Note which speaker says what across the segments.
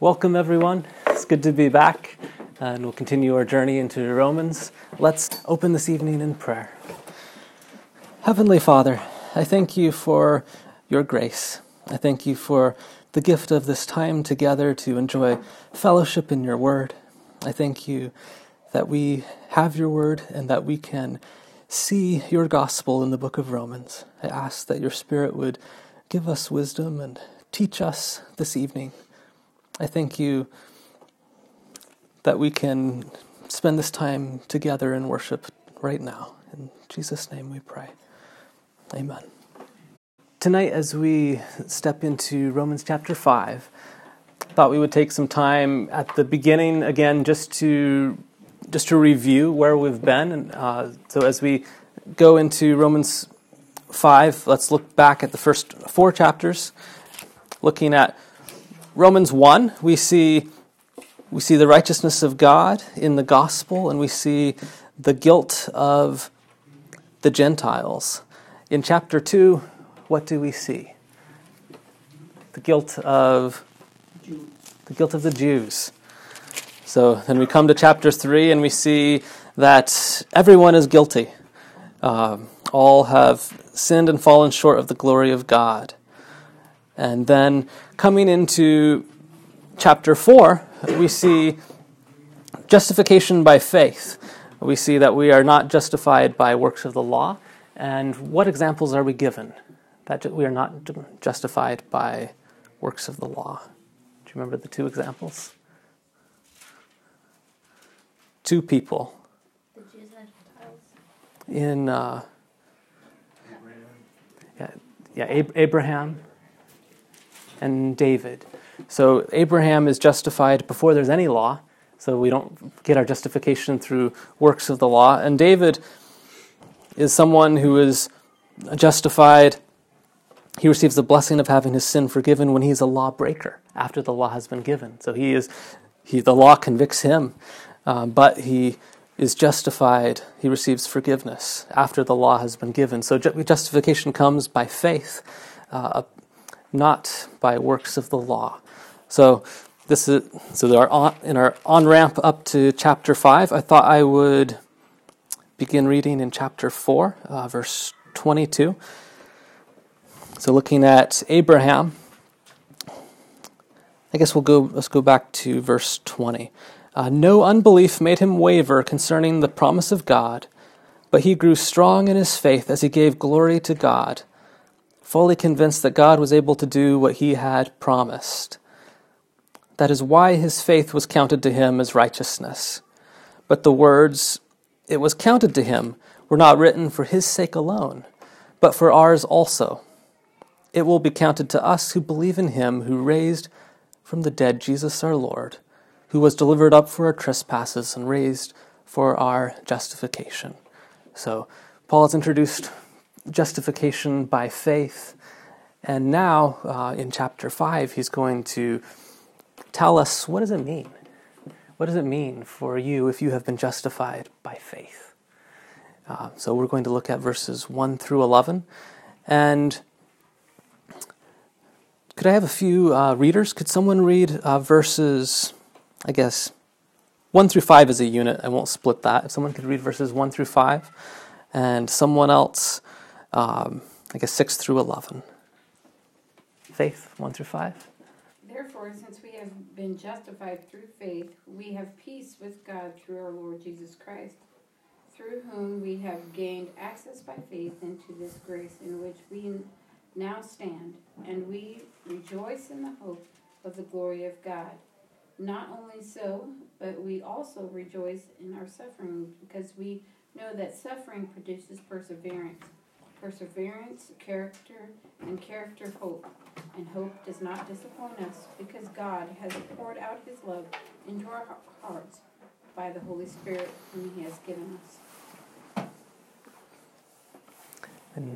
Speaker 1: Welcome, everyone. It's good to be back, and we'll continue our journey into Romans. Let's open this evening in prayer. Heavenly Father, I thank you for your grace. I thank you for the gift of this time together to enjoy fellowship in your word. I thank you that we have your word and that we can see your gospel in the book of Romans. I ask that your Spirit would give us wisdom and teach us this evening. I thank you that we can spend this time together in worship right now. In Jesus' name we pray. Amen. Tonight, as we step into Romans chapter 5, I thought we would take some time at the beginning again just to review where we've been. And so as we go into Romans 5, let's look back at the first 4 chapters, looking at Romans 1, we see the righteousness of God in the gospel, and we see the guilt of the Gentiles. In chapter 2, what do we see? The guilt of the Jews. So then we come to chapter 3, and we see that everyone is guilty. All have sinned and fallen short of the glory of God. And then coming into chapter 4, we see justification by faith. We see that we are not justified by works of the law. And what examples are we given? That we are not justified by works of the law. Do you remember the 2 examples? 2 people.
Speaker 2: The Jews and Gentiles.
Speaker 1: Abraham and David. So Abraham is justified before there's any law, so we don't get our justification through works of the law. And David is someone who is justified. He receives the blessing of having his sin forgiven when he's a lawbreaker, after the law has been given. So the law convicts him, but he is justified. He receives forgiveness after the law has been given. So justification comes by faith, not by works of the law. So in our on-ramp up to chapter 5, I thought I would begin reading in chapter 4, verse 22. So looking at Abraham, I guess let's go back to verse 20. No unbelief made him waver concerning the promise of God, but he grew strong in his faith as he gave glory to God, fully convinced that God was able to do what he had promised. That is why his faith was counted to him as righteousness. But the words, "it was counted to him," were not written for his sake alone, but for ours also. It will be counted to us who believe in him who raised from the dead Jesus our Lord, who was delivered up for our trespasses and raised for our justification. So Paul has introduced justification by faith, and now in chapter 5 he's going to tell us, what does it mean? What does it mean for you if you have been justified by faith? So we're going to look at verses 1 through 11, and could I have a few readers? Could someone read verses, 1 through 5 as a unit? I won't split that. If someone could read verses 1 through 5, and someone else 6 through 11. Faith, 1 through 5.
Speaker 2: Therefore, since we have been justified through faith, we have peace with God through our Lord Jesus Christ, through whom we have gained access by faith into this grace in which we now stand, and we rejoice in the hope of the glory of God. Not only so, but we also rejoice in our suffering, because we know that suffering produces perseverance. Perseverance, character, and character, hope. And hope does not disappoint us, because God has poured out his love into our hearts by the Holy Spirit whom he has given us.
Speaker 1: And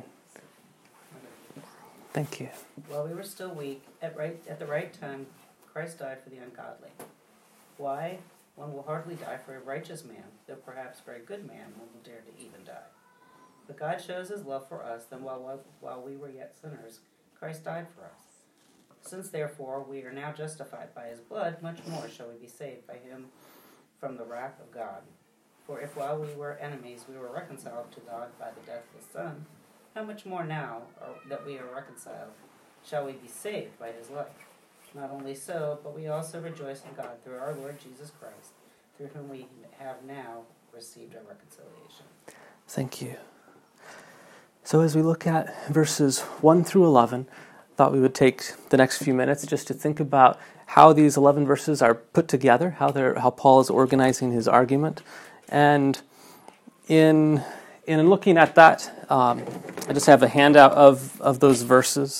Speaker 1: thank you.
Speaker 3: While we were still weak, at the right time, Christ died for the ungodly. Why? One will hardly die for a righteous man, though perhaps for a good man one will dare to even die. But God shows his love for us, that while we were yet sinners, Christ died for us. Since therefore we are now justified by his blood, much more shall we be saved by him from the wrath of God. For if while we were enemies we were reconciled to God by the death of his Son, how much more now that we are reconciled shall we be saved by his life? Not only so, but we also rejoice in God through our Lord Jesus Christ, through whom we have now received our reconciliation.
Speaker 1: Thank you. So as we look at verses 1 through 11, I thought we would take the next few minutes just to think about how these 11 verses are put together, how Paul is organizing his argument. And in looking at that, I just have a handout of those verses.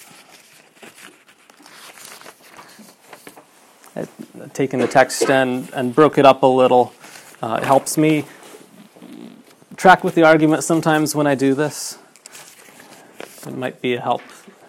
Speaker 1: I've taken the text and broke it up a little. It helps me track with the argument sometimes when I do this. It might be a help.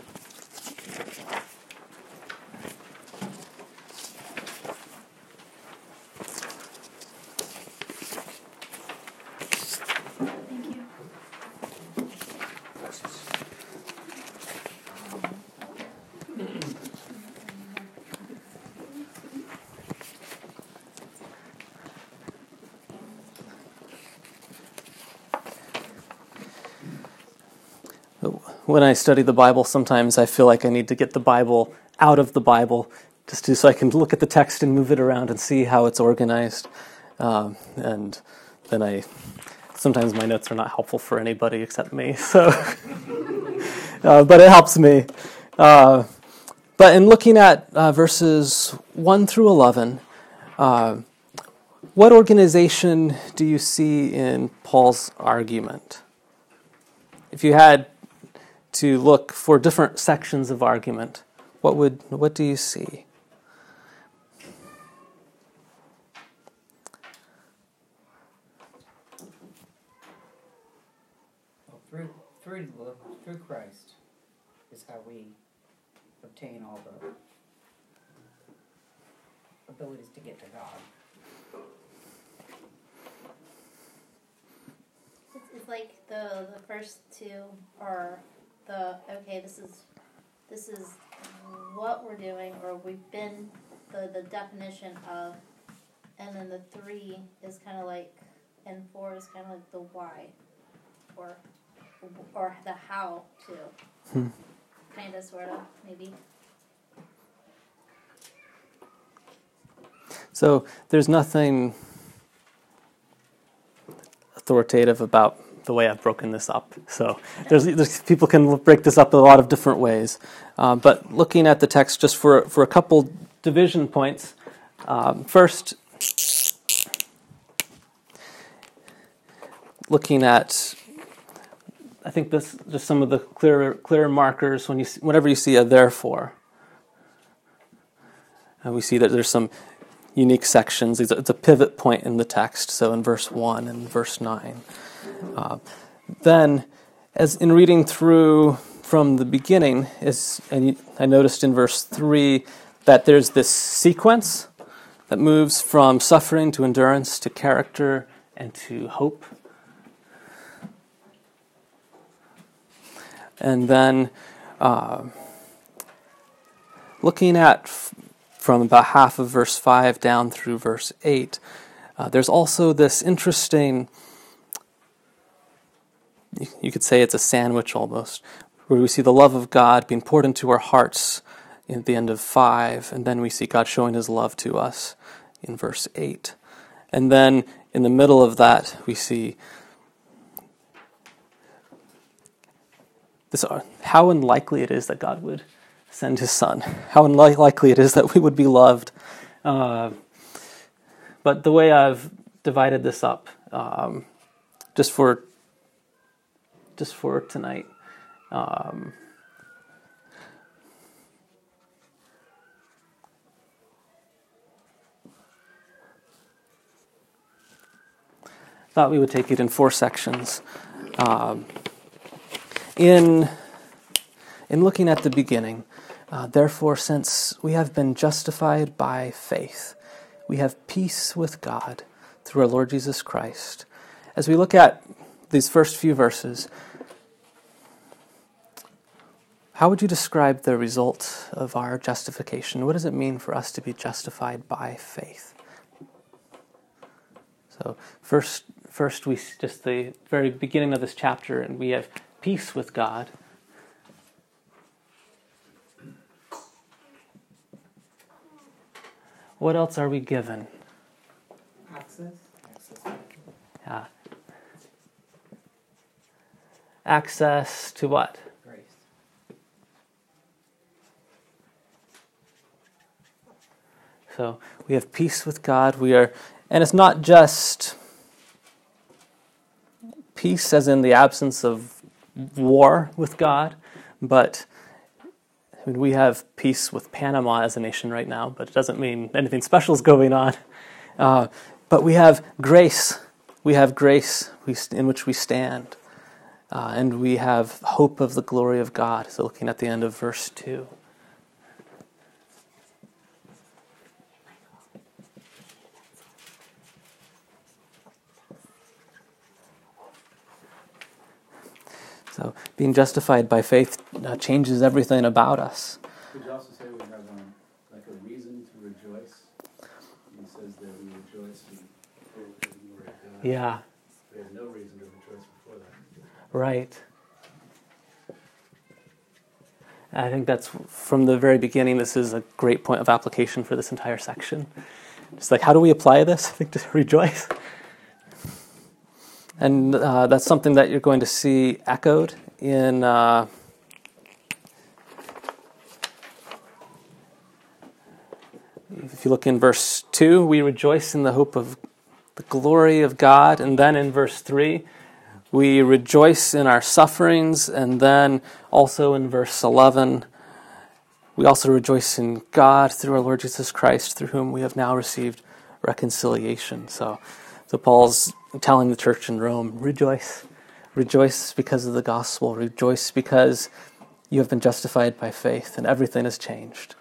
Speaker 1: When I study the Bible, sometimes I feel like I need to get the Bible out of the Bible so I can look at the text and move it around and see how it's organized. And then sometimes my notes are not helpful for anybody except me. So, but it helps me. But in looking at verses 1 through 11, what organization do you see in Paul's argument? If you had to look for different sections of argument, what do you see?
Speaker 3: Well, through Christ is how we obtain all the abilities to get to God.
Speaker 4: It's like the first two are this is what we're doing, or we've been the definition of, and then the 3 is kind of like, and 4 is kind of like the why, or the how to, kind of, sort of, maybe.
Speaker 1: So there's nothing authoritative about the way I've broken this up. So there's people can break this up a lot of different ways. But looking at the text just for a couple division points, first, looking at, I think this just some of the clearer markers whenever you see a therefore. We see that there's some unique sections. It's a pivot point in the text. So in verse 1 and verse 9. Then, as in reading through from the beginning, and I noticed in verse 3 that there's this sequence that moves from suffering to endurance to character and to hope. And then looking at from about half of verse 5 down through verse 8, there's also this interesting, you could say it's a sandwich almost, where we see the love of God being poured into our hearts at the end of 5, and then we see God showing his love to us in verse 8. And then in the middle of that, we see this, how unlikely it is that God would send his Son. How unlikely it is that we would be loved. But the way I've divided this up, just for tonight, thought we would take it in 4 sections. In looking at the beginning, therefore, since we have been justified by faith, we have peace with God through our Lord Jesus Christ. As we look at these first few verses, How would you describe the result of our justification? What does it mean for us to be justified by faith? So first we just the very beginning of this chapter, and we have peace with God. What else are we given?
Speaker 5: Access.
Speaker 1: Yeah. Access to what?
Speaker 5: Grace.
Speaker 1: So we have peace with God. And it's not just peace as in the absence of war with God, but we have peace with Panama as a nation right now, but it doesn't mean anything special is going on. But we have grace. We have grace in which we stand. And we have hope of the glory of God. So looking at the end of verse 2. So being justified by faith changes everything about us.
Speaker 6: Could you also say we have like a reason to rejoice? He says that we rejoice in hope of the glory of God.
Speaker 1: Yeah,
Speaker 6: We had no reason to rejoice before that.
Speaker 1: right. I think that's from the very beginning. This is a great point of application for this entire section. It's like, how do we apply this? I think to rejoice. And that's something that you're going to see echoed in if you look in verse 2, we rejoice in the hope of the glory of God. And then in verse 3, we rejoice in our sufferings. And then also in verse 11, we also rejoice in God through our Lord Jesus Christ, through whom we have now received reconciliation. So Paul's telling the church in Rome, rejoice. Rejoice because of the gospel. Rejoice because you have been justified by faith and everything has changed.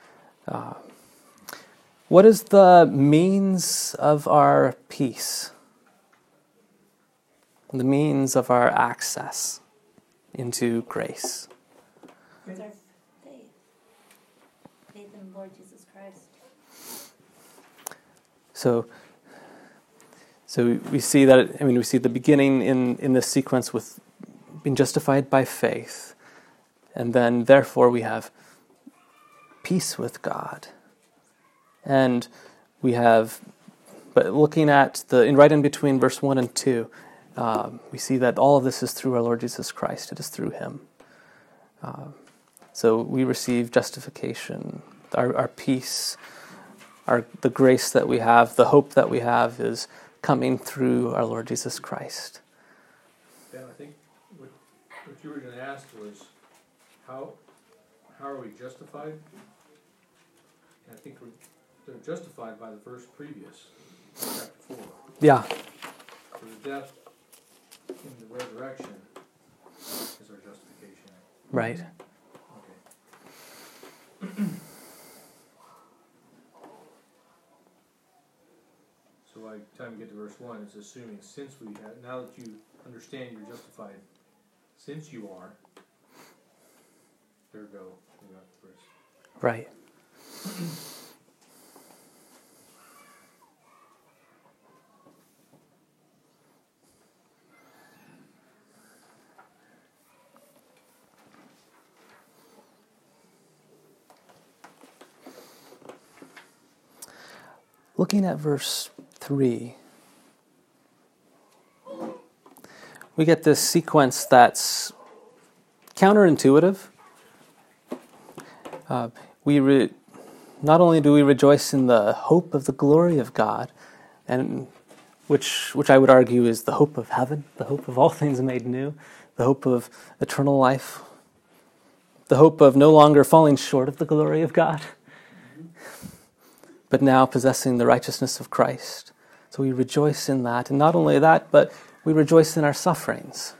Speaker 1: What is the means of our peace? The means of our access into grace?
Speaker 4: It's our faith. Faith in the Lord Jesus Christ.
Speaker 1: So we see that, we see the beginning in this sequence with being justified by faith. And then, therefore, we have peace with God. And we have, but looking at right in between verse 1 and 2, we see that all of this is through our Lord Jesus Christ. It is through Him. So we receive justification, our peace, the grace that we have, the hope that we have is coming through our Lord Jesus Christ.
Speaker 7: Ben, I think what you were going to ask was, how are we justified? And I think they're justified by the verse previous, chapter 4.
Speaker 1: Yeah.
Speaker 7: So the death in the resurrection is our justification.
Speaker 1: Right.
Speaker 7: Okay. So by the time we get to verse 1, it's assuming now that you understand you're justified, since you are, there we go. We got the verse.
Speaker 1: Right. Looking at verse 3, we get this sequence that's counterintuitive. Not only do we rejoice in the hope of the glory of God, and which I would argue is the hope of heaven, the hope of all things made new, the hope of eternal life, the hope of no longer falling short of the glory of God, but now possessing the righteousness of Christ. So we rejoice in that. And not only that, but we rejoice in our sufferings.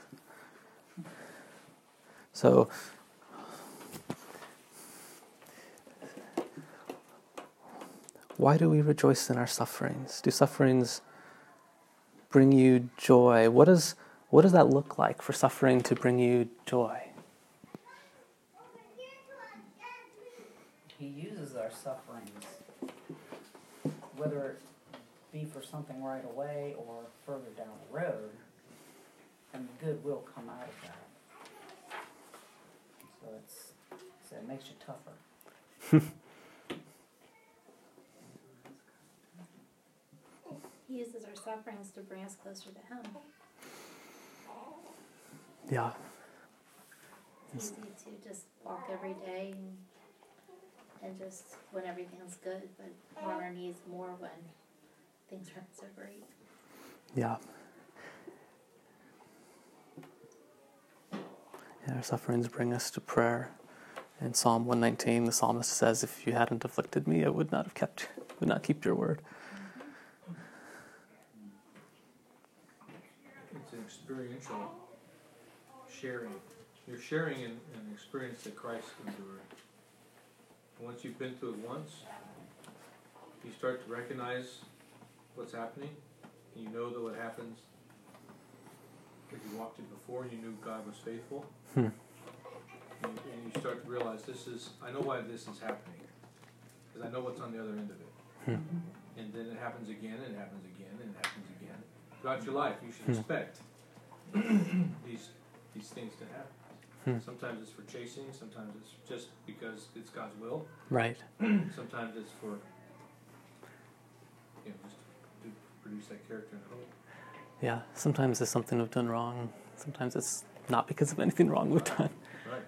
Speaker 1: So why do we rejoice in our sufferings? Do sufferings bring you joy? What does that look like for suffering to bring you joy?
Speaker 3: He uses our sufferings, whether it be for something right away or further down the road, and good will come out of that. So it makes you tougher.
Speaker 4: He uses our sufferings to bring us closer to Him.
Speaker 1: Yeah.
Speaker 4: It's easy to just walk every day and just when everything's good, but we're on our knees more when things aren't so great.
Speaker 1: Yeah. Yeah, our sufferings bring us to prayer. In Psalm 119, the psalmist says, "If you hadn't afflicted me, I would not keep your word."
Speaker 7: It's an experiential sharing. You're sharing an experience that Christ endured. And once you've been through it once, you start to recognize what's happening. And you know that what happens, because you walked it before and you knew God was faithful. And you start to realize I know why this is happening. Because I know what's on the other end of it. And then it happens again, and it happens again, and it happens again. Throughout your life, you should expect these things to happen. Sometimes it's for chasing, sometimes it's just because it's God's will.
Speaker 1: Right.
Speaker 7: Sometimes it's for, just to produce that character and hope.
Speaker 1: Yeah. Sometimes it's something we've done wrong. Sometimes it's not because of anything wrong we've done.
Speaker 7: Right.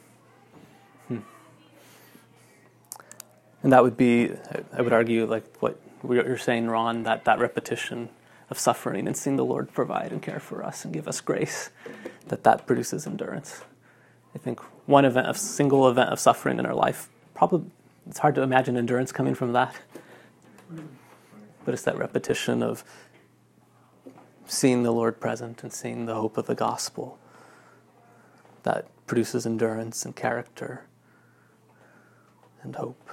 Speaker 1: And that would be, I would argue, like what you're saying, Ron, that repetition of suffering and seeing the Lord provide and care for us and give us grace, that produces endurance. I think single event of suffering in our life, probably it's hard to imagine endurance coming from that. But it's that repetition of seeing the Lord present and seeing the hope of the gospel that produces endurance and character and hope.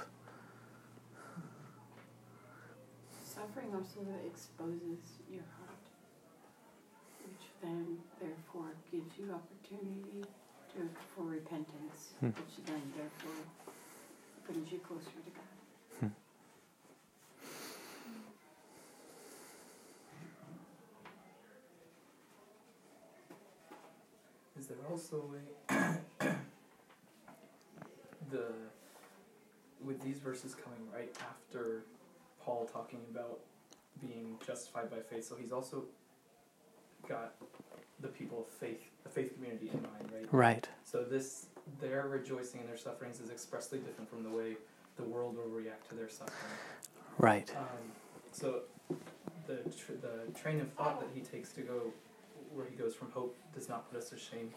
Speaker 2: Suffering also exposes your heart, which then therefore gives you opportunity for repentance, which then therefore brings you closer to God.
Speaker 8: Is there also with these verses coming right after Paul talking about being justified by faith, so he's also got the people of faith, the faith community in mind, right?
Speaker 1: Right.
Speaker 8: So their rejoicing in their sufferings is expressly different from the way the world will react to their suffering.
Speaker 1: Right.
Speaker 8: So the train of thought that he takes to go where he goes from hope does not put us to shame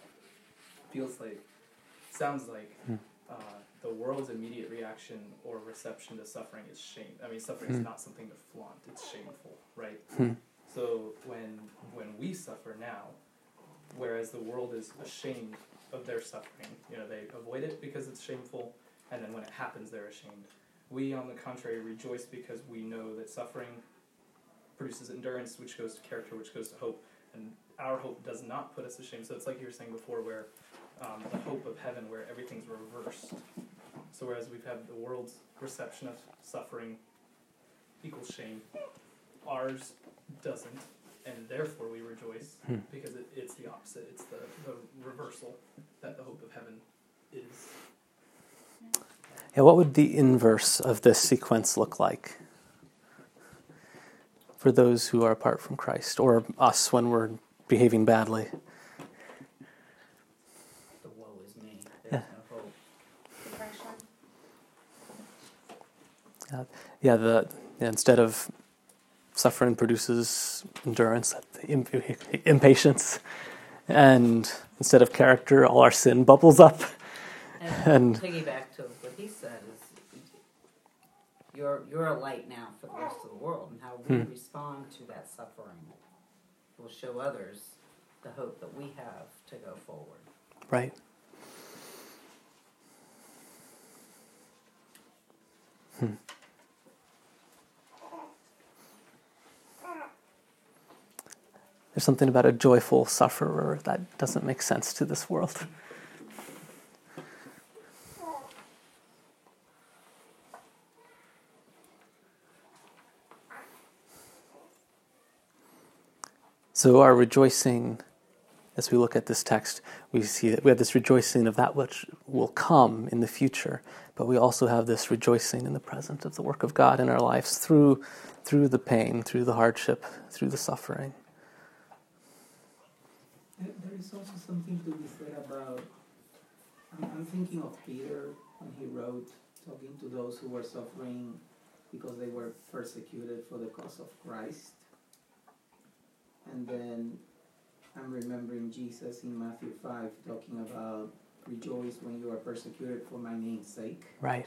Speaker 8: sounds like the world's immediate reaction or reception to suffering is shame. I mean, suffering is not something to flaunt; it's shameful, right? So when we suffer now, whereas the world is ashamed of their suffering, they avoid it because it's shameful, and then when it happens, they're ashamed. We, on the contrary, rejoice because we know that suffering produces endurance, which goes to character, which goes to hope, and our hope does not put us to shame. So it's like you were saying before, where the hope of heaven, where everything's reversed. So whereas we've had the world's reception of suffering equals shame, ours doesn't, and therefore we rejoice because it's the opposite. It's the reversal that the hope of heaven is.
Speaker 1: Yeah, what would the inverse of this sequence look like for those who are apart from Christ, or us when we're behaving badly?
Speaker 3: The woe is me. There's no hope.
Speaker 4: Depression.
Speaker 1: Instead of suffering produces endurance, impatience, and instead of character, all our sin bubbles up.
Speaker 3: And piggyback to what he said is, you're a light now for the rest of the world, and how we respond to that suffering will show others the hope that we have to go forward.
Speaker 1: Right. There's something about a joyful sufferer that doesn't make sense to this world. So our rejoicing, as we look at this text, we see that we have this rejoicing of that which will come in the future, but we also have this rejoicing in the present of the work of God in our lives through the pain, through the hardship, through the suffering.
Speaker 5: There is also something to be said about, I'm thinking of Peter when he wrote, talking to those who were suffering because they were persecuted for the cause of Christ. And then I'm remembering Jesus in Matthew 5 talking about rejoice when you are persecuted for my name's sake.
Speaker 1: Right.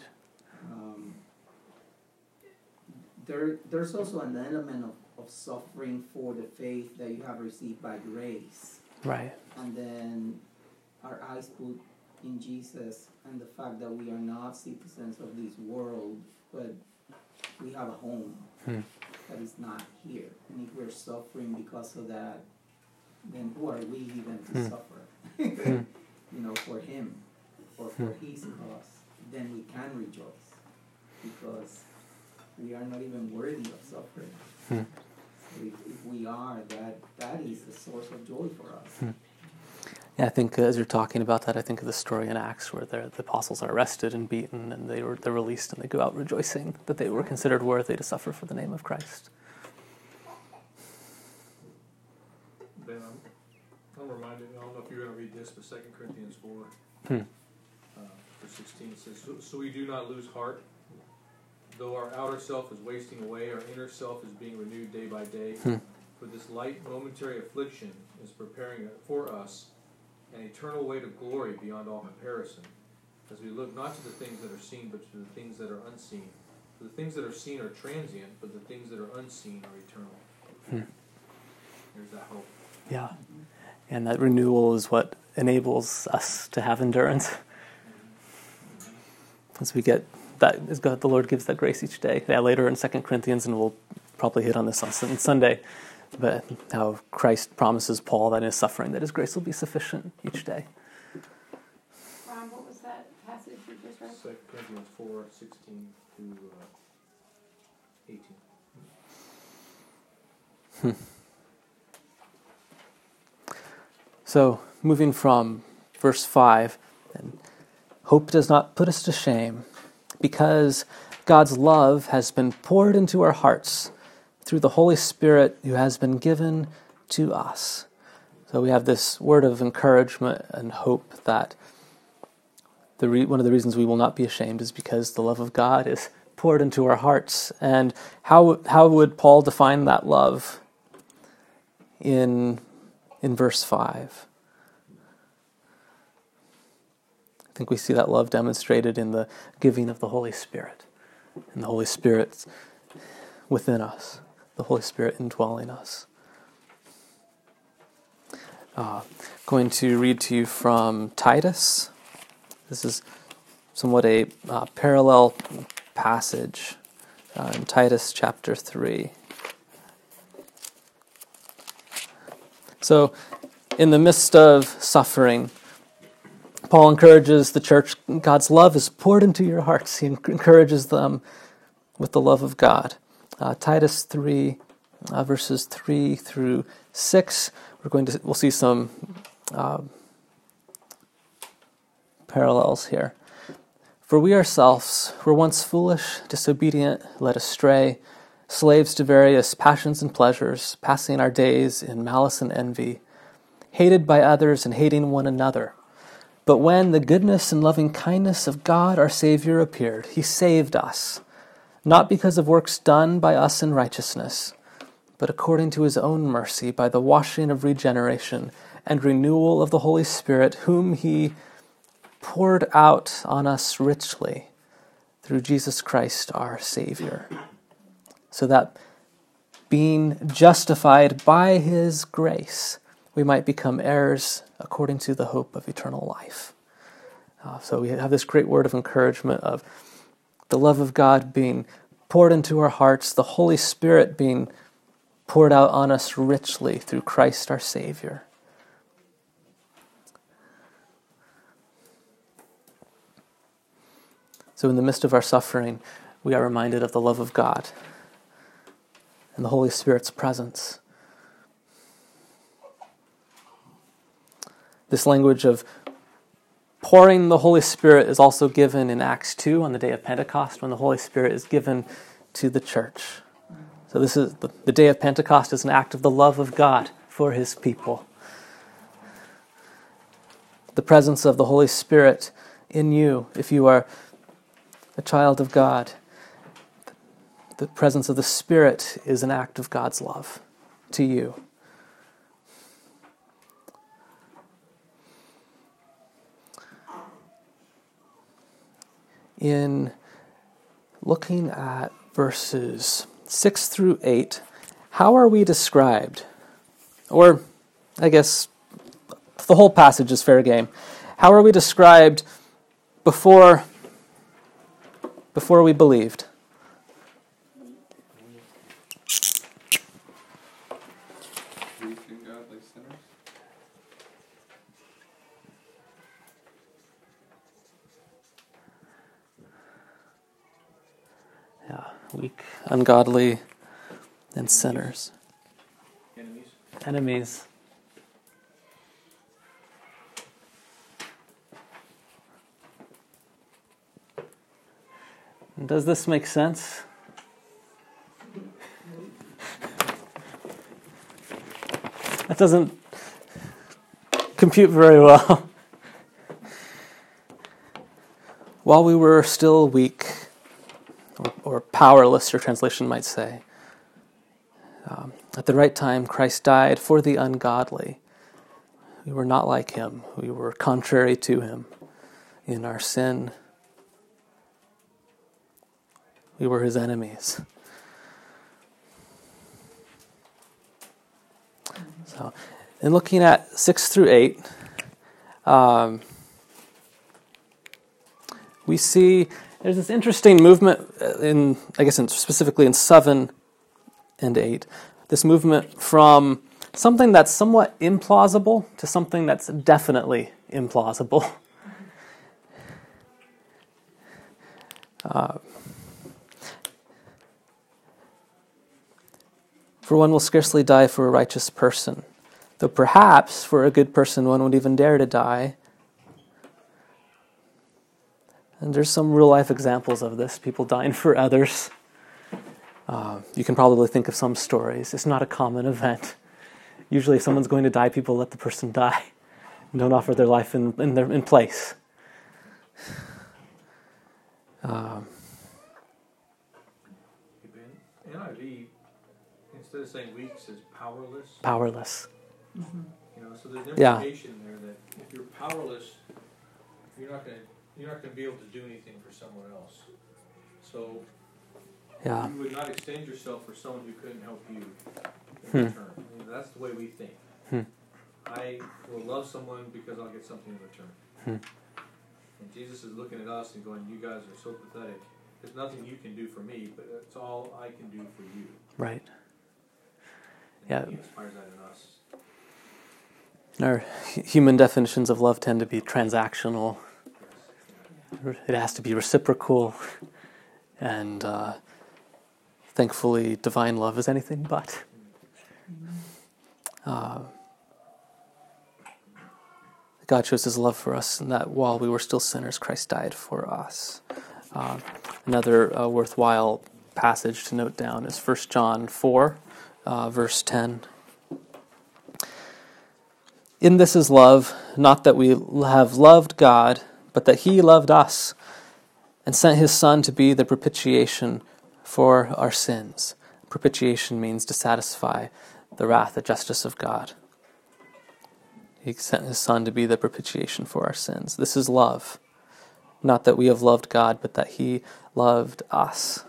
Speaker 5: There's also an element of suffering for the faith that you have received by grace.
Speaker 1: Right.
Speaker 5: And then our eyes put in Jesus and the fact that we are not citizens of this world, but we have a home that is not here. And if we're suffering because of that, then who are we even to suffer? For him or for his cause, then we can rejoice because we are not even worthy of suffering. If we are, that is the source of joy for us.
Speaker 1: Yeah, I think as you're talking about that, I think of the story in Acts where the apostles are arrested and beaten, and they're released, and they go out rejoicing that they were considered worthy to suffer for the name of Christ.
Speaker 7: Ben, I'm reminded, I don't know if you're going to read this, but 2 Corinthians 4, verse 16 says, so we do not lose heart. Though our outer self is wasting away, our inner self is being renewed day by day. For this light momentary affliction is preparing for us an eternal weight of glory beyond all comparison, as we look not to the things that are seen, but to the things that are unseen. For the things that are seen are transient, but the things that are unseen are eternal. There's that hope.
Speaker 1: Yeah. And that renewal is what enables us to have endurance. As we get that, as God, the Lord gives that grace each day. Yeah, later in 2 Corinthians, and we'll probably hit on this on Sunday, but how Christ promises Paul that in his suffering that his grace will be sufficient each day.
Speaker 2: Ron, what was that passage you just read?
Speaker 7: 2 Corinthians 4, 16 through 18.
Speaker 1: So, moving from verse 5, and hope does not put us to shame, because God's love has been poured into our hearts through the Holy Spirit who has been given to us. So we have this word of encouragement and hope that one of the reasons we will not be ashamed is because the love of God is poured into our hearts. And how would Paul define that love in verse 5? I think we see that love demonstrated in the giving of the Holy Spirit. And the Holy Spirit within us. The Holy Spirit indwelling us. Going to read to you from Titus. This is somewhat a parallel passage in Titus chapter 3. So, in the midst of suffering, Paul encourages the church, God's love is poured into your hearts. He encourages them with the love of God. Titus 3, verses 3 through 6. We'll see some parallels here. For we ourselves were once foolish, disobedient, led astray, slaves to various passions and pleasures, passing our days in malice and envy, hated by others and hating one another. But when the goodness and loving kindness of God our Savior appeared, He saved us, not because of works done by us in righteousness, but according to His own mercy, by the washing of regeneration and renewal of the Holy Spirit, whom He poured out on us richly through Jesus Christ our Savior, so that being justified by His grace, we might become heirs according to the hope of eternal life. So we have this great word of encouragement of the love of God being poured into our hearts, the Holy Spirit being poured out on us richly through Christ our Savior. So in the midst of our suffering, we are reminded of the love of God and the Holy Spirit's presence. This language of pouring the Holy Spirit is also given in Acts 2 on the day of Pentecost, when the Holy Spirit is given to the church. So this is the day of Pentecost is an act of the love of God for his people. The presence of the Holy Spirit in you, if you are a child of God, the presence of the Spirit is an act of God's love to you. In looking at verses 6 through 8, how are we described? Or, I guess, the whole passage is fair game. How are we described before we believed?
Speaker 9: Weak and godly sinners.
Speaker 1: Yeah, weak, ungodly, and sinners. Enemies. Does this make sense? That doesn't compute very well. While we were still weak, or powerless, your translation might say, at the right time, Christ died for the ungodly. We were not like him. We were contrary to him in our sin. We were his enemies. So, in looking at 6 through 8, we see there's this interesting movement specifically in 7 and 8. This movement from something that's somewhat implausible to something that's definitely implausible. For one will scarcely die for a righteous person, though perhaps for a good person one would even dare to die. And there's some real-life examples of this, people dying for others. You can probably think of some stories. It's not a common event. Usually if someone's going to die, people let the person die and don't offer their life in place.
Speaker 7: NIV, instead of saying weak, says powerless.
Speaker 1: Powerless.
Speaker 7: Mm-hmm. So there's an
Speaker 1: Yeah.
Speaker 7: implication there that if you're powerless, you're not going to be able to do anything for someone else. So
Speaker 1: Yeah.
Speaker 7: you would not extend yourself for someone who couldn't help you in return. That's the way we think. I will love someone because I'll get something in return. And Jesus is looking at us and going, you guys are so pathetic. There's nothing you can do for me, but that's all I can do for you.
Speaker 1: Right.
Speaker 7: And He inspires that in us.
Speaker 1: Our human definitions of love tend to be transactional. It has to be reciprocal. And thankfully, divine love is anything but. God shows his love for us, and that while we were still sinners, Christ died for us. Another worthwhile passage to note down is 1 John 4, verse 10. In this is love, not that we have loved God, but that he loved us and sent his Son to be the propitiation for our sins. Propitiation means to satisfy the wrath, the justice of God. He sent his Son to be the propitiation for our sins. This is love. Not that we have loved God, but that he loved us.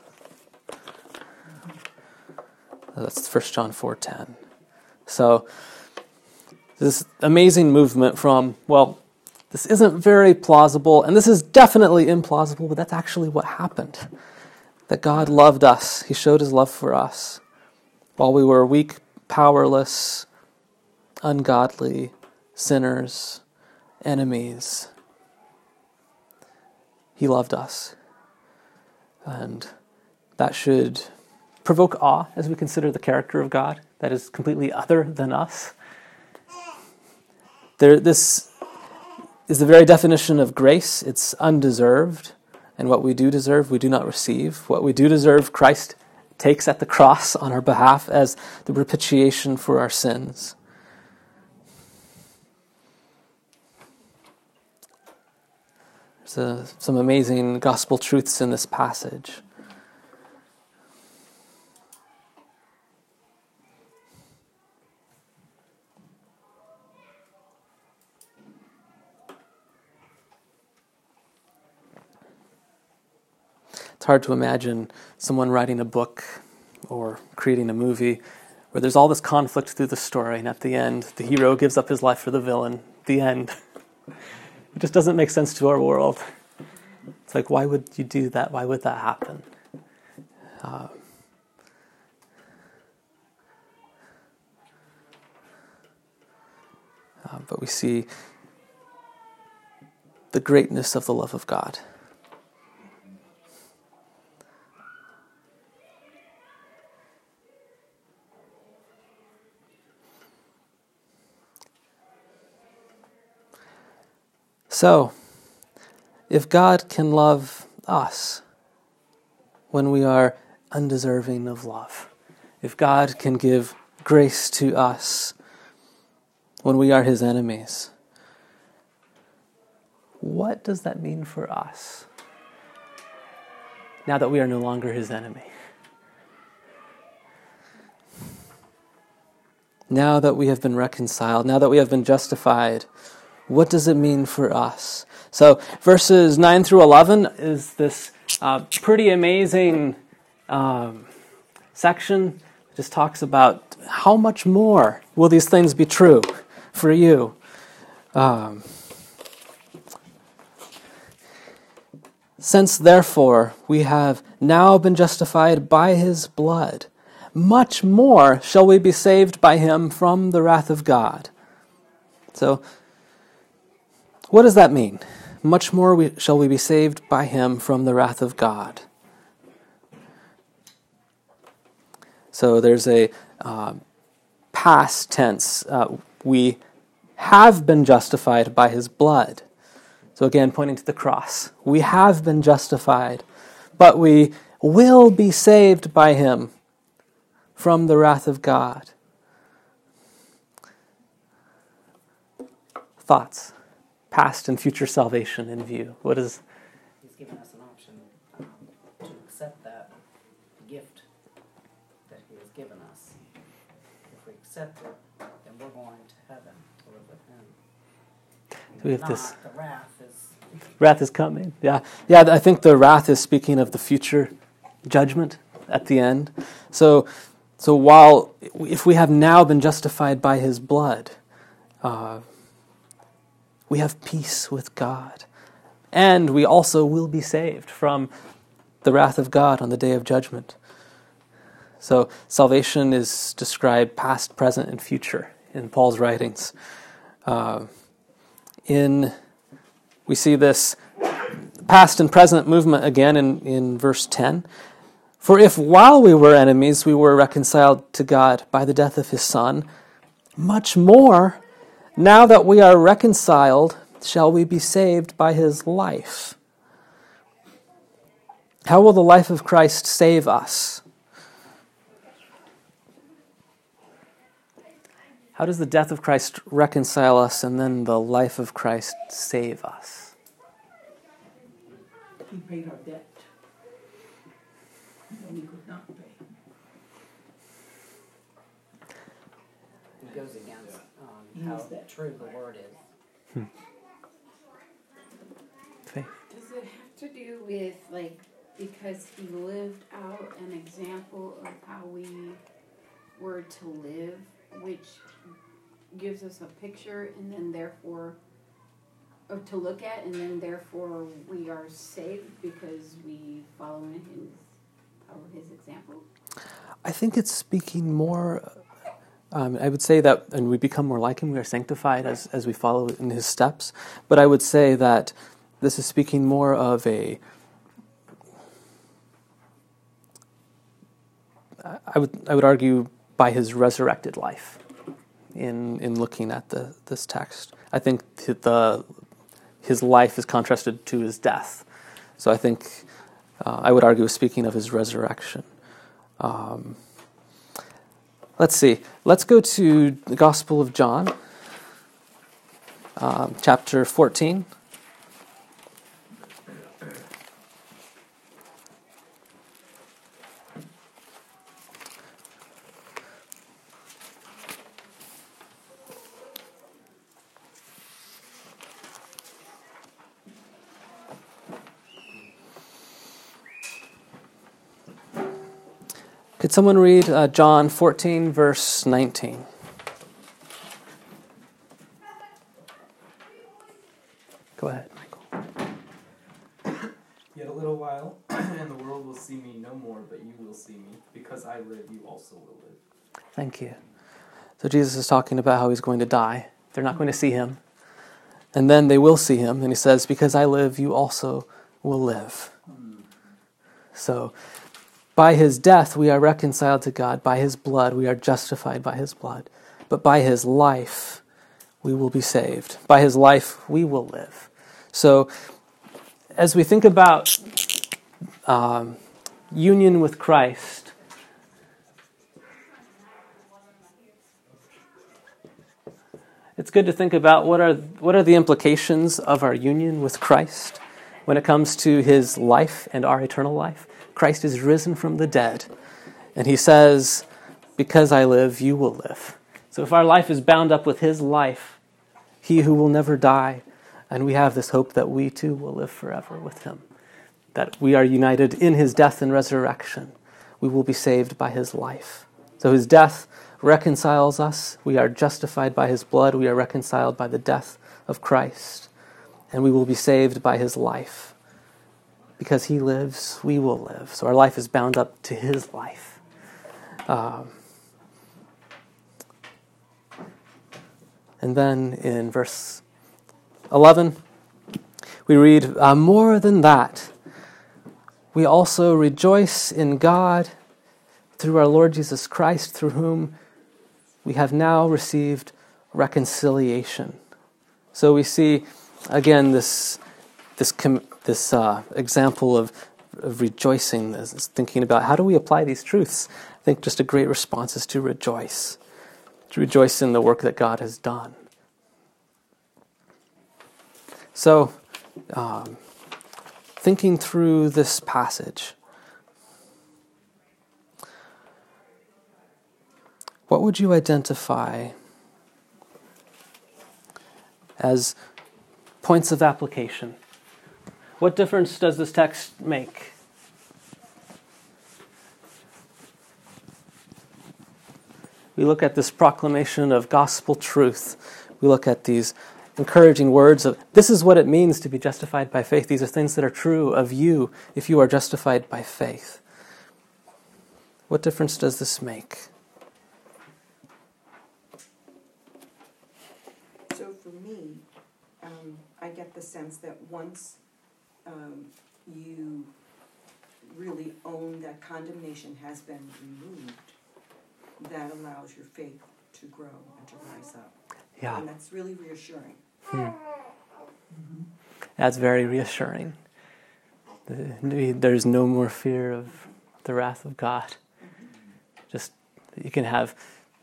Speaker 1: That's 1 John 4:10. So, this amazing movement from, well, this isn't very plausible, and this is definitely implausible, but that's actually what happened. That God loved us. He showed his love for us. While we were weak, powerless, ungodly, sinners, enemies, he loved us. And that should provoke awe as we consider the character of God that is completely other than us. This is the very definition of grace. It's undeserved, and what we do deserve, we do not receive. What we do deserve, Christ takes at the cross on our behalf as the propitiation for our sins. There's some amazing gospel truths in this passage. It's hard to imagine someone writing a book or creating a movie where there's all this conflict through the story, and at the end, the hero gives up his life for the villain. The end. It just doesn't make sense to our world. It's like, why would you do that? Why would that happen? But we see the greatness of the love of God. So, if God can love us when we are undeserving of love, if God can give grace to us when we are his enemies, what does that mean for us now that we are no longer his enemy? Now that we have been reconciled, now that we have been justified, what does it mean for us? So verses 9 through 11 is this pretty amazing section. It just talks about how much more will these things be true for you. Since therefore we have now been justified by his blood, much more shall we be saved by him from the wrath of God. So, what does that mean? Much more shall we be saved by him from the wrath of God. So there's a past tense. We have been justified by his blood. So again, pointing to the cross. We have been justified, but we will be saved by him from the wrath of God. Thoughts? Past and future salvation in view. What is?
Speaker 3: He's given us an option to accept that gift that he has given us. If we accept it, then we're going to heaven to live with him.
Speaker 1: So we have this.
Speaker 3: The
Speaker 1: Wrath is coming. Yeah. I think the wrath is speaking of the future judgment at the end. So while if we have now been justified by his blood, we have peace with God. And we also will be saved from the wrath of God on the day of judgment. So salvation is described past, present, and future in Paul's writings. We see this past and present movement again in verse 10. For if while we were enemies we were reconciled to God by the death of his Son, much more, now that we are reconciled, shall we be saved by his life. How will the life of Christ save us? How does the death of Christ reconcile us and then the life of Christ save us?
Speaker 5: He paid our debt that we could not pay.
Speaker 3: It goes against how true the word is.
Speaker 1: Faith.
Speaker 2: Does it have to do with, because he lived out an example of how we were to live, which gives us a picture and then therefore to look at, and then therefore we are saved because we follow his example?
Speaker 1: I think it's speaking more, I would say that, and we become more like him, we are sanctified as we follow in his steps, but I would say that this is speaking more of I would argue by his resurrected life in looking at this text. I think the his life is contrasted to his death. So I think I would argue speaking of his resurrection. Let's see. Let's go to the Gospel of John, chapter 14. Could someone read John 14, verse 19? Go ahead, Michael.
Speaker 8: Yet a little while, and the world will see me no more, but you will see me. Because I live, you also will live.
Speaker 1: Thank you. So Jesus is talking about how he's going to die. They're not going to see him. And then they will see him. And he says, because I live, you also will live. So by his death, we are reconciled to God. By his blood, we are justified by his blood. But by his life, we will be saved. By his life, we will live. So as we think about union with Christ, it's good to think about what are the implications of our union with Christ when it comes to his life and our eternal life. Christ is risen from the dead, and he says, because I live, you will live. So if our life is bound up with his life, he who will never die, and we have this hope that we too will live forever with him, that we are united in his death and resurrection. We will be saved by his life. So his death reconciles us. We are justified by his blood. We are reconciled by the death of Christ, and we will be saved by his life. Because he lives, we will live. So our life is bound up to his life. And then in verse 11, we read, more than that, we also rejoice in God through our Lord Jesus Christ, through whom we have now received reconciliation. So we see, again, this example of rejoicing, is thinking about how do we apply these truths. I think just a great response is to rejoice in the work that God has done. So, thinking through this passage, what would you identify as points of application? What difference does this text make? We look at this proclamation of gospel truth. We look at these encouraging words of, this is what it means to be justified by faith. These are things that are true of you if you are justified by faith. What difference does this make?
Speaker 10: So for me, I get the sense that once you really own that condemnation has been removed, that allows your faith to grow and to rise up.
Speaker 1: Yeah.
Speaker 10: And that's really reassuring.
Speaker 1: That's very reassuring. There's no more fear of the wrath of God. Just you can have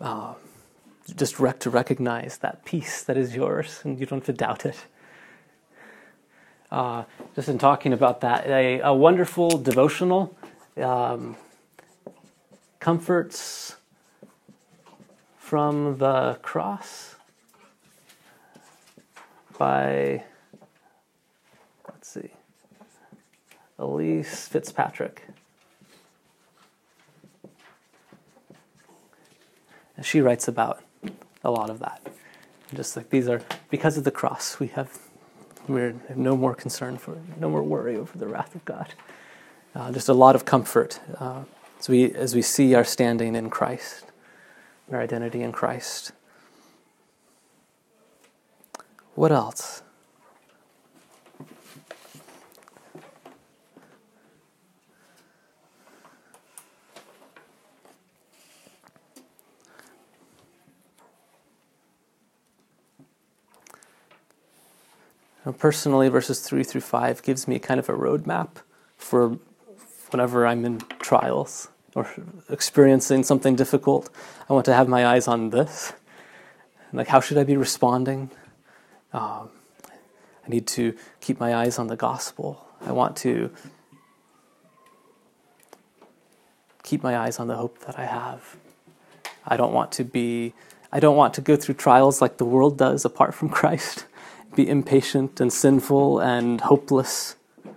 Speaker 1: to recognize that peace that is yours, and you don't have to doubt it. Just in talking about that, a wonderful devotional, Comforts from the Cross by, Elise Fitzpatrick. And she writes about a lot of that. Just like these are, because of the cross, we have no more concern no more worry over the wrath of God. Just a lot of comfort as we see our standing in Christ, our identity in Christ. What else? Personally, verses 3 through 5 gives me kind of a roadmap for whenever I'm in trials or experiencing something difficult. I want to have my eyes on this. Like, how should I be responding? I need to keep my eyes on the gospel. I want to keep my eyes on the hope that I have. I don't want to go through trials like the world does apart from Christ, be impatient and sinful and hopeless.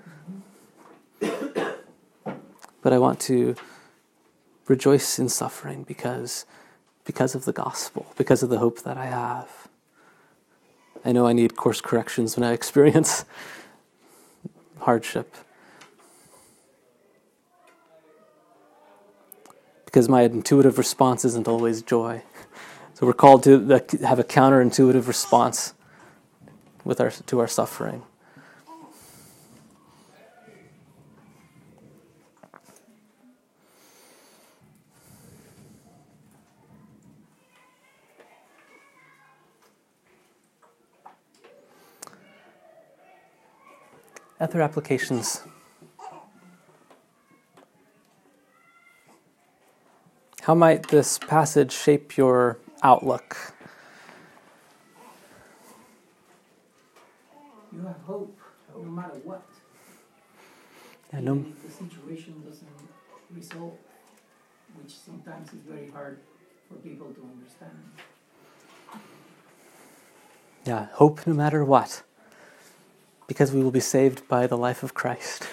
Speaker 1: But I want to rejoice in suffering because of the gospel, because of the hope that I have. I know I need course corrections when I experience hardship, because my intuitive response isn't always joy. So we're called to have a counterintuitive response to our suffering. Other applications. How might this passage shape your outlook?
Speaker 5: You have hope, no matter what.
Speaker 1: And
Speaker 5: Even if the situation doesn't resolve, which sometimes is very hard for people to understand.
Speaker 1: yeah, hope no matter what, because we will be saved by the life of Christ.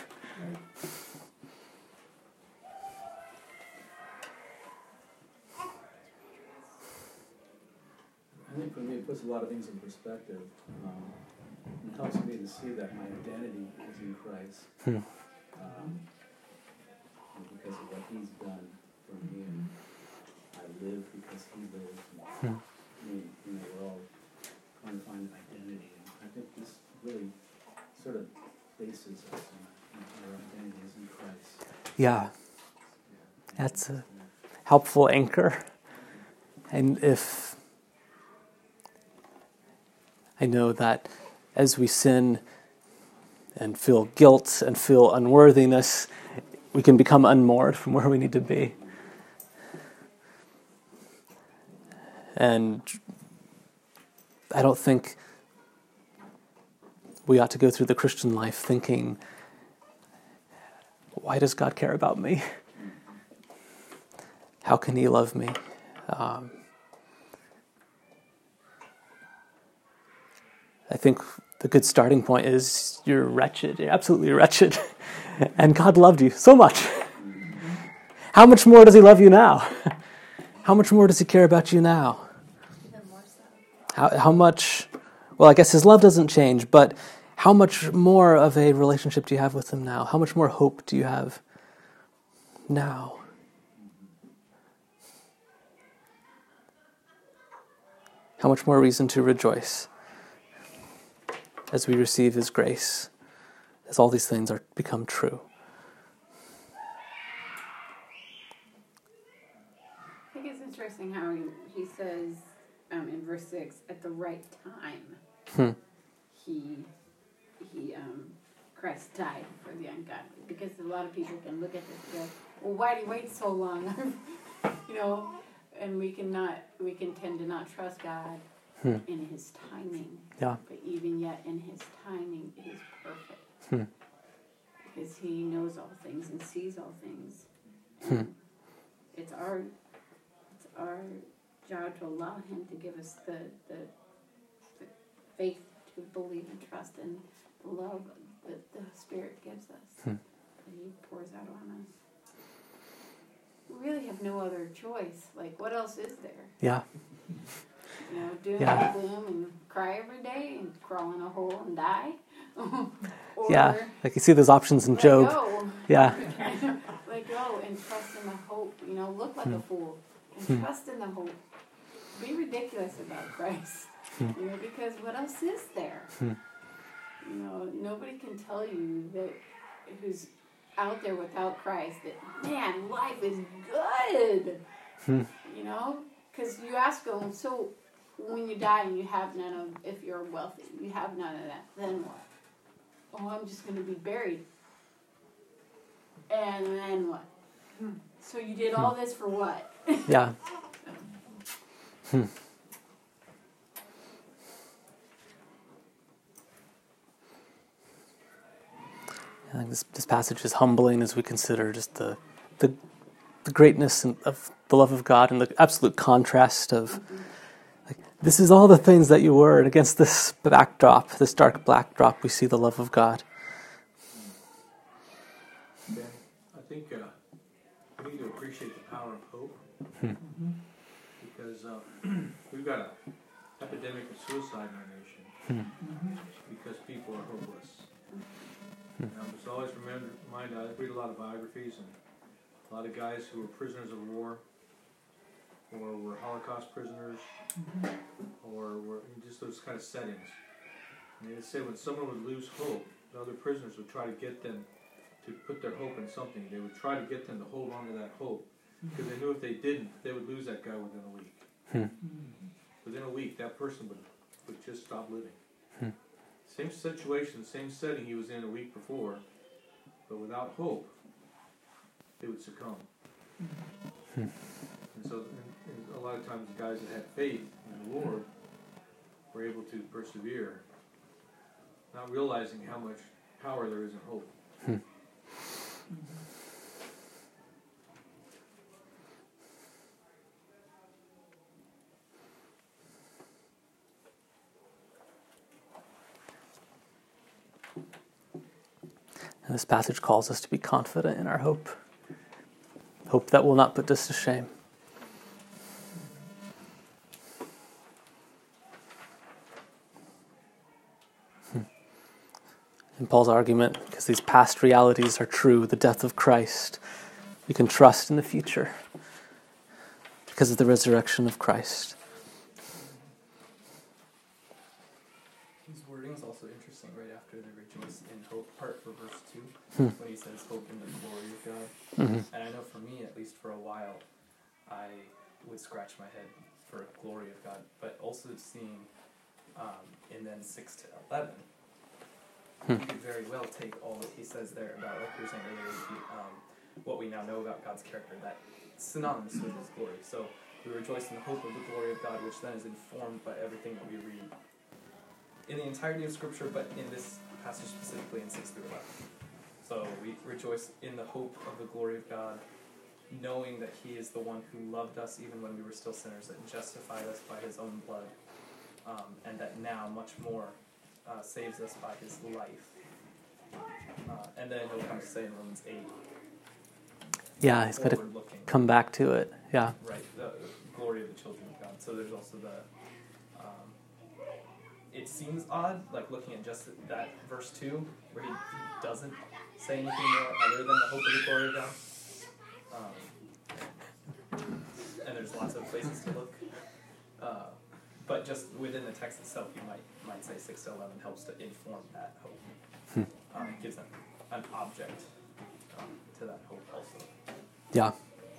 Speaker 6: I think for me, it puts a lot of things in perspective. It helps me to see that my identity is in Christ. And because of what He's done for me, I live because He lives. We're all trying to find identity. And I think this really sort of bases us in our identity is in Christ.
Speaker 1: Yeah, that's a helpful anchor. And if I know that as we sin and feel guilt and feel unworthiness, we can become unmoored from where we need to be. And I don't think we ought to go through the Christian life thinking, why does God care about me? How can He love me? I think the good starting point is you're wretched. You're absolutely wretched. And God loved you so much. How much more does He love you now? How much more does He care about you now?
Speaker 4: Even more so.
Speaker 1: How much, well, I guess His love doesn't change, but how much more of a relationship do you have with Him now? How much more hope do you have now? How much more reason to rejoice as we receive His grace, as all these things become true.
Speaker 2: I think it's interesting how he says in verse 6, at the right time, Christ died for the ungodly. Because a lot of people can look at this and go, well, why do you wait so long? And we can tend to not trust God in His timing.
Speaker 1: Yeah.
Speaker 2: But even yet in His timing, it is perfect. Because He knows all things and sees all things. And it's our job to allow Him to give us the faith to believe and trust and the love that the Spirit gives us. That He pours out on us. We really have no other choice. Like, what else is there?
Speaker 1: Yeah.
Speaker 2: Doom and gloom and cry every day and crawl in a hole and die? Or
Speaker 1: Yeah, like you see those options in Job.
Speaker 2: let go.
Speaker 1: Yeah.
Speaker 2: Let go and trust in the hope. Look like a fool and trust in the hope. Be ridiculous about Christ. Because what else is there? Nobody can tell you that who's out there without Christ that, man, life is good. Because you ask them, so when you die and you have none of, if you're wealthy, you have none of that, then what? Oh, I'm just going to be buried. And then what? So you did all this for what?
Speaker 1: Yeah. I think this passage is humbling as we consider just the greatness of the love of God and the absolute contrast of, like, this is all the things that you were, and against this backdrop, this dark backdrop, we see the love of God.
Speaker 7: I think we need to appreciate the power of hope, because we've got an epidemic of suicide in our nation because people are hopeless. And I was always reminded, I read a lot of biographies and a lot of guys who were prisoners of war, or were Holocaust prisoners, or were in just those kind of settings. And they say when someone would lose hope, the other prisoners would try to get them to put their hope in something. They would try to get them to hold on to that hope, because they knew if they didn't, they would lose that guy within a week. Within a week, that person would just stop living. Same situation, same setting he was in a week before, but without hope, they would succumb. And so and a lot of times the guys that had faith in the Lord were able to persevere, not realizing how much power there is in hope.
Speaker 1: And this passage calls us to be confident in our hope. Hope that will not put us to shame. In Paul's argument, because these past realities are true, the death of Christ, we can trust in the future because of the resurrection of Christ.
Speaker 8: His wording is also interesting right after the rejoice in hope part for verse 2, when he says hope in the glory of God. And I know for me, at least for a while, I would scratch my head for glory of God, but also seeing in then 6 to 11, you could very well take all that he says there about, like we were saying earlier, what we now know about God's character, that synonymous with his glory. So we rejoice in the hope of the glory of God, which then is informed by everything that we read in the entirety of Scripture, but in this passage specifically in 6 through 11. So we rejoice in the hope of the glory of God, knowing that he is the one who loved us even when we were still sinners, and justified us by his own blood, and that now much more saves us by his life. And then he'll come to say in Romans 8,
Speaker 1: Yeah, he's got to come back to it. Yeah.
Speaker 8: Right, the glory of the children of God. So there's also the, it seems odd, like looking at just that verse 2, where he doesn't say anything more other than the hope of the glory of God. And there's lots of places to look. But just within the text itself, you might say 6 to 11 helps to inform that hope. It gives an object to that hope also.
Speaker 1: Yeah.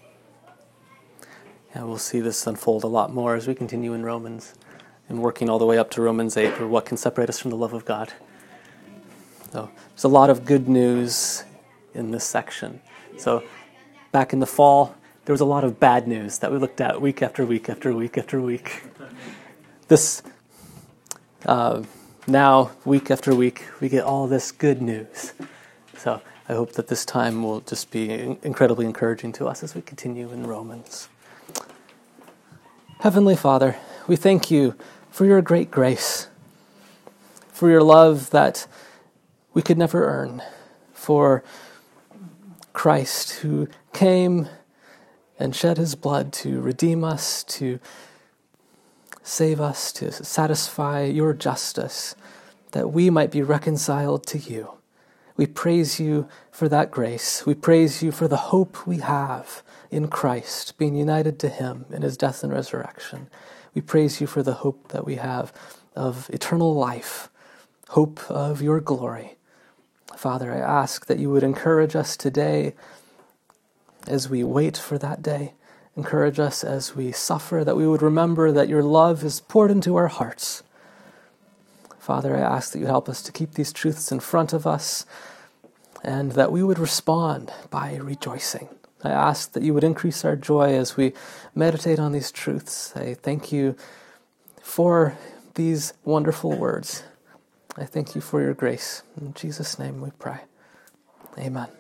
Speaker 1: Yeah, we'll see this unfold a lot more as we continue in Romans and working all the way up to Romans 8, or what can separate us from the love of God. So there's a lot of good news in this section. So back in the fall, there was a lot of bad news that we looked at week after week after week after week. This, now, week after week, we get all this good news. So I hope that this time will just be incredibly encouraging to us as we continue in Romans. Heavenly Father, we thank you for your great grace, for your love that we could never earn, for Christ who came and shed his blood to redeem us, to save us, to satisfy your justice, that we might be reconciled to you. We praise you for that grace. We praise you for the hope we have in Christ, being united to him in his death and resurrection. We praise you for the hope that we have of eternal life, hope of your glory. Father, I ask that you would encourage us today as we wait for that day. encourage us as we suffer, that we would remember that your love is poured into our hearts. Father, I ask that you help us to keep these truths in front of us and that we would respond by rejoicing. I ask that you would increase our joy as we meditate on these truths. I thank you for these wonderful words. I thank you for your grace. In Jesus' name we pray. Amen.